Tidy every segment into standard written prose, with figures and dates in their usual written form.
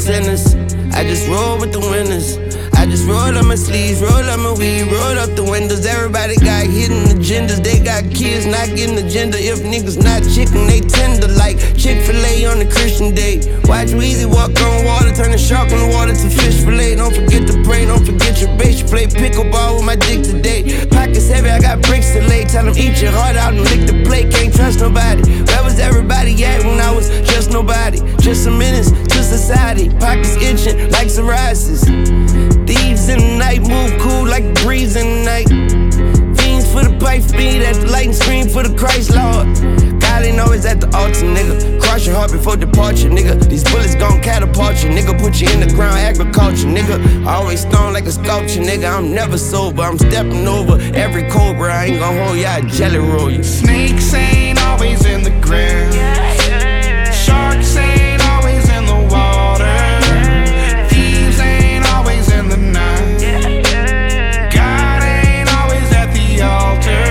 sinners. I just roll with the winners. I just roll up my sleeves, roll up my weed, roll up the windows. Everybody got hidden agendas. They got kids not getting agenda. If niggas not chicken, they tender like Chick-fil-A on a Christian day. Watch Weezy walk on water, turn the shark on the water to fish fillet. Don't forget to pray, don't forget your base. You play pickleball with my dick today. Pockets heavy, I got bricks to lay. Tell them eat your heart out and lick the plate. Can't trust nobody. Where was everybody at when I was just nobody? Just a menace to society. Pockets itching like psoriasis. Thieves in the night move cool like a breeze in the night. Fiends for the pipe speed at the light and scream for the Christ Lord. God ain't always at the altar, nigga. Cross your heart before departure, nigga. These bullets gon' catapult you, nigga. Put you in the ground, agriculture, nigga. Always stone like a sculpture, nigga. I'm never sober, I'm stepping over every cobra. I ain't gon' hold ya, I jelly roll you. Snakes ain't always in the ground. Sharks ain't always in the water. Thieves ain't always in the night. God ain't always at the altar.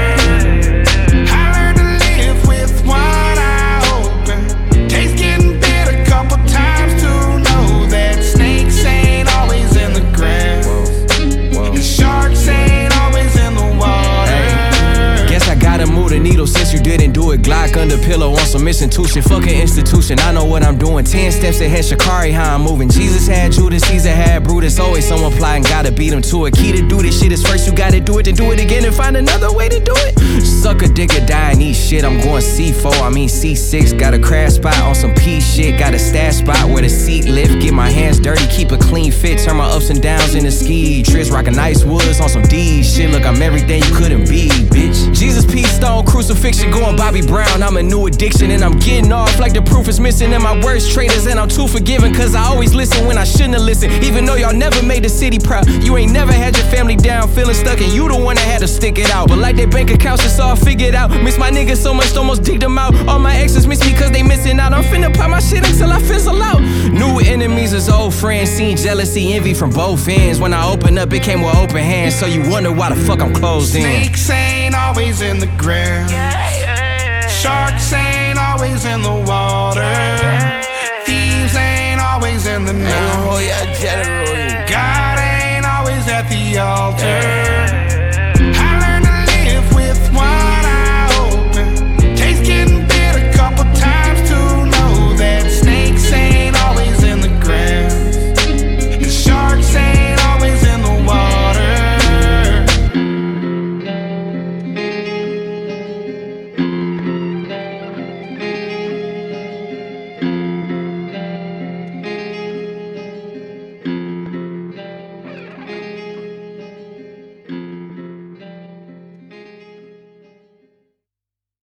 I learned to live with one eye open. Taste getting bit a couple times to know that snakes ain't always in the grass. And sharks ain't always in the water. Hey, guess I gotta move the needle since you didn't do it. Glock under pillow on some institution. Fuck an institution, I know what I'm doing. 10 steps ahead, Sha'Carri, how I'm moving. Jesus had Judas, Caesar had Brutus. Always someone plotting, gotta beat him to it. Key to do this shit is first you gotta do it, then do it again and find another way to do it. Suck a dick or die and eat shit. I'm going C4, I mean C6. Got a crash spot on some P shit. Got a stash spot where the seat lift. Get my hands dirty, keep a clean fit. Turn my ups and downs into ski trips. Rockin' nice woods on some D shit. Look, I'm everything you couldn't be, bitch. Jesus, peace, stone, crucifixion. Going Bobby Brown, I'm a new addiction. And I'm getting off like the proof is missing in my worst traitors. And I'm too forgiving cause I always listen when I shouldn't have listened. Even though y'all never made the city proud. You ain't never had your family down, feeling stuck, and you the one that had to stick it out. But like their bank accounts, it's all figured out. Miss my niggas so much, almost digged them out. All my exes miss me cause they missing out. I'm finna pop my shit until I fizzle out. New enemies is old friends. Seen jealousy, envy from both ends. When I open up, it came with open hands. So you wonder why the fuck I'm closed in. Snakes ain't always in the ground. Sharks ain't always in the water. Thieves ain't always in the night. I ain't gon' hold ya, jelly roll.